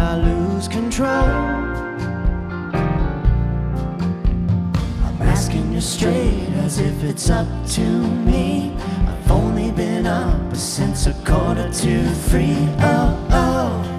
I lose control. I'm asking you straight as if it's up to me. I've only been up since 2:45. Oh, oh.